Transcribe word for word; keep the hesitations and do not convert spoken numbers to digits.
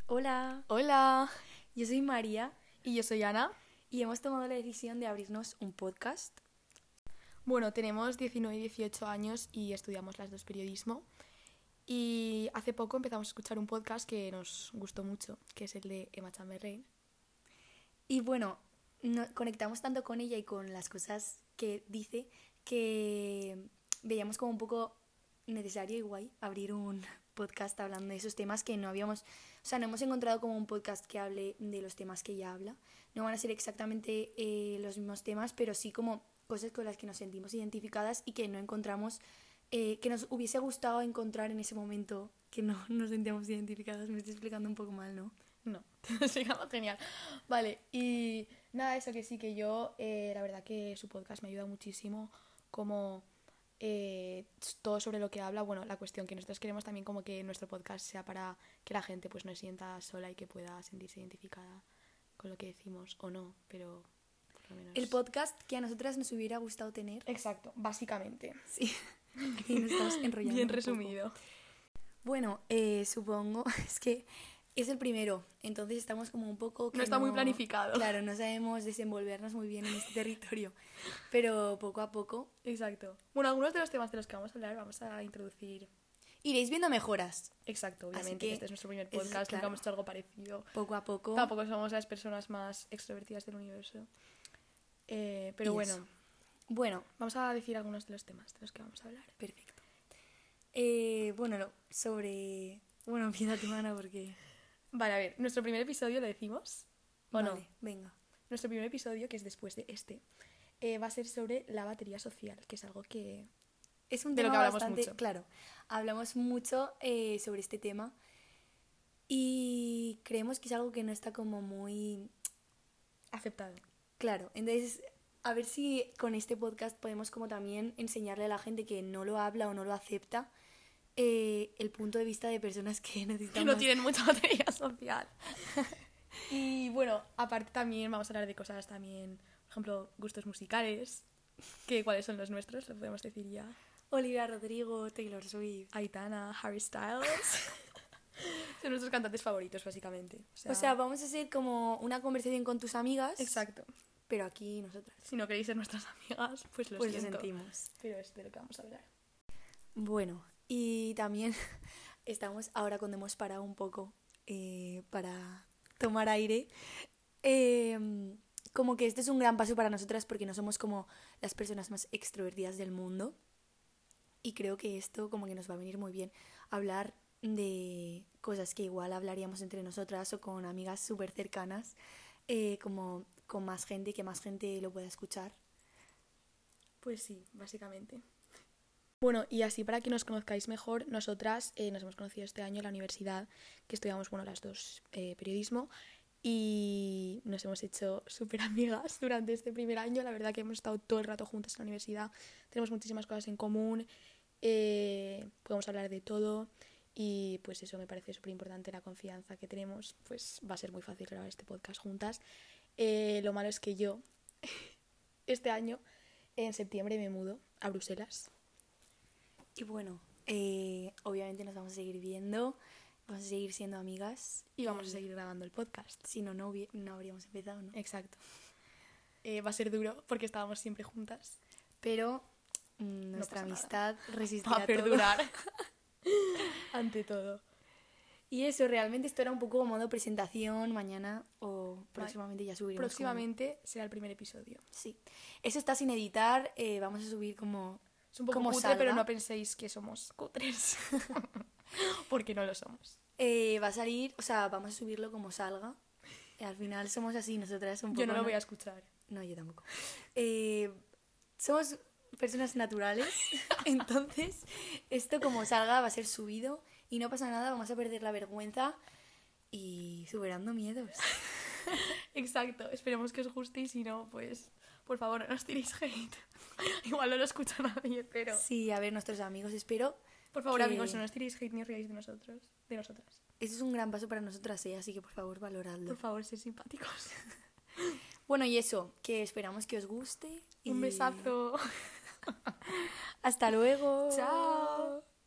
Hola, Hola, yo soy María y yo soy Ana. y hemos tomado la decisión de abrirnos un podcast. Bueno, tenemos diecinueve y dieciocho años y estudiamos las dos periodismo. Y hace poco empezamos a escuchar un podcast que nos gustó mucho, que es el de Emma Chamberlain. Y bueno, no- conectamos tanto con ella y con las cosas que dice que veíamos como un poco necesario y guay abrir un podcast hablando de esos temas que no habíamos, o sea, no hemos encontrado como un podcast que hable de los temas que ella habla. No van a ser exactamente eh, los mismos temas, pero sí como cosas con las que nos sentimos identificadas y que no encontramos, eh, que nos hubiese gustado encontrar en ese momento que no nos sentíamos identificadas. Me estoy explicando un poco mal, ¿no? No, te lo explicamos genial. Vale, y nada, eso que sí, que yo, eh, la verdad que su podcast me ayuda muchísimo, como eh, todo sobre lo que habla. Bueno, la cuestión que nosotros queremos también como que nuestro podcast sea para que la gente pues no se sienta sola y que pueda sentirse identificada con lo que decimos o no, pero por lo menos... El podcast que a nosotras nos hubiera gustado tener. Exacto, básicamente. Sí, aquí nos estamos enrollando. Bien un resumido. poco. Bueno, eh, supongo, es que es el primero, entonces estamos como un poco... que No está muy planificado. Claro, no sabemos desenvolvernos muy bien en este territorio, pero poco a poco Exacto. Bueno, algunos de los temas de los que vamos a hablar vamos a introducir. iréis viendo mejoras. Exacto, Así obviamente, que que este es nuestro primer es- podcast, claro. nunca hemos hecho algo parecido. Poco a poco. Tampoco somos las personas más extrovertidas del universo. Eh, pero Y bueno, eso. Bueno, vamos a decir algunos de los temas de los que vamos a hablar. perfecto. Eh, bueno, lo- sobre... Bueno, empieza tu Ana porque... Vale, a ver, nuestro primer episodio lo decimos. ¿O no? Vale, venga. Nuestro primer episodio, que es después de este, eh, va a ser sobre la batería social, que es algo que... Es un De lo tema que hablamos bastante... mucho. Claro, hablamos mucho eh, sobre este tema y creemos que es algo que no está como muy... Aceptado. Claro, entonces a ver si con este podcast podemos como también enseñarle a la gente que no lo habla o no lo acepta eh, el punto de vista de personas que necesitan Que no más- tienen mucha batería social. Y bueno, aparte también vamos a hablar de cosas también, por ejemplo, gustos musicales, que cuáles son los nuestros, lo podemos decir ya. Olivia Rodrigo, Taylor Swift. Aitana, Harry Styles. Son nuestros cantantes favoritos, básicamente. O sea, O sea, vamos a hacer como una conversación con tus amigas, exacto. pero aquí nosotras. Si no queréis ser nuestras amigas, pues lo Pues lo siento. sentimos. Pero es de lo que vamos a hablar. Bueno, y también estamos ahora cuando hemos parado un poco eh, para tomar aire, eh, como que este es un gran paso para nosotras porque no somos como las personas más extrovertidas del mundo y creo que esto como que nos va a venir muy bien hablar de cosas que igual hablaríamos entre nosotras o con amigas súper cercanas, eh, como con más gente y que más gente lo pueda escuchar. Pues sí, básicamente. Bueno, y así para que nos conozcáis mejor, nosotras eh, nos hemos conocido este año en la universidad, que estudiamos, bueno, las dos eh, periodismo, y nos hemos hecho súper amigas durante este primer año. La verdad que hemos estado todo el rato juntas en la universidad, tenemos muchísimas cosas en común, eh, podemos hablar de todo, y pues eso me parece súper importante, la confianza que tenemos, pues va a ser muy fácil grabar este podcast juntas. Eh, lo malo es que yo, este año, en septiembre me mudo a Bruselas. Y bueno, eh, obviamente nos vamos a seguir viendo, vamos a seguir siendo amigas. Y vamos a seguir grabando el podcast. Si no, no, hubi- no habríamos empezado, ¿no? Exacto. Eh, va a ser duro porque estábamos siempre juntas. Pero mm, nuestra pasa nada. amistad resistirá Va a todo. perdurar. Ante todo. Y eso, realmente esto era un poco modo presentación, mañana o próximamente ya subiremos. Próximamente será el primer episodio. como- Sí. Eso está sin editar, eh, vamos a subir como... Es un poco Como cutre, salga. pero no penséis que somos cutres. Porque no lo somos. eh, va a salir, o sea, vamos a subirlo como salga. Eh, al final somos así, nosotras un poco... Yo no lo voy a escuchar. No, yo tampoco. Eh, somos personas naturales, entonces esto como salga va a ser subido y no pasa nada, vamos a perder la vergüenza y superando miedos. Exacto. Esperemos que os guste y si no, pues por favor no nos tiréis hate. Igual no lo escucha nadie, pero... Sí, a ver, nuestros amigos, espero. Por favor, que- amigos, no nos tiréis hate ni os riáis de nosotros. De nosotras. Esto es un gran paso para nosotras, ¿eh? Así que por favor, valoradlo. Por favor, sed simpáticos. Bueno, y eso, que esperamos que os guste. Y... Un besazo. Hasta luego. Chao.